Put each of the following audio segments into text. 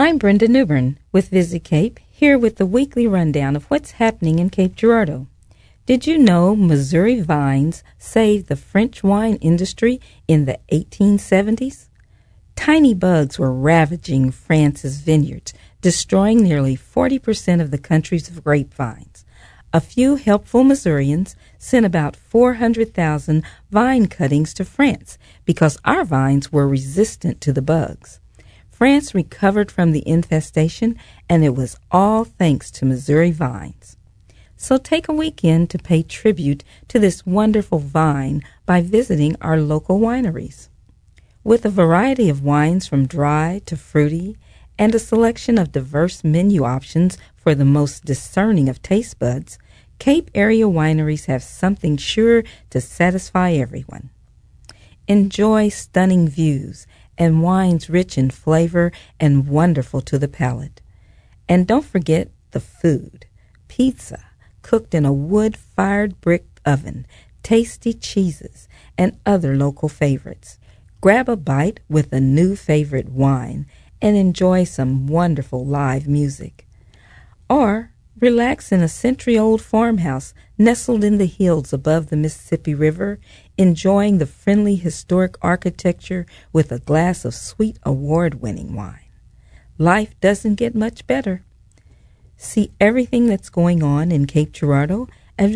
I'm Brenda Newbern with Visit Cape, here with the weekly rundown of what's happening in Cape Girardeau. Did you know Missouri vines saved the French wine industry in the 1870s? Tiny bugs were ravaging France's vineyards, destroying nearly 40% of the country's grapevines. A few helpful Missourians sent about 400,000 vine cuttings to France because our vines were resistant to the bugs. France recovered from the infestation, and it was all thanks to Missouri vines. So take a weekend to pay tribute to this wonderful vine by visiting our local wineries. With a variety of wines from dry to fruity and a selection of diverse menu options for the most discerning of taste buds, Cape area wineries have something sure to satisfy everyone. Enjoy stunning views and wines rich in flavor and wonderful to the palate. And don't forget the food. Pizza, cooked in a wood-fired brick oven, tasty cheeses, and other local favorites. Grab a bite with a new favorite wine and enjoy some wonderful live music. Or relax in a century-old farmhouse nestled in the hills above the Mississippi River, enjoying the friendly historic architecture with a glass of sweet award-winning wine. Life doesn't get much better. See everything that's going on in Cape Girardeau at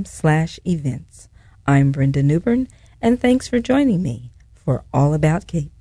visitcape.com/events. I'm Brenda Newbern, and thanks for joining me for All About Cape.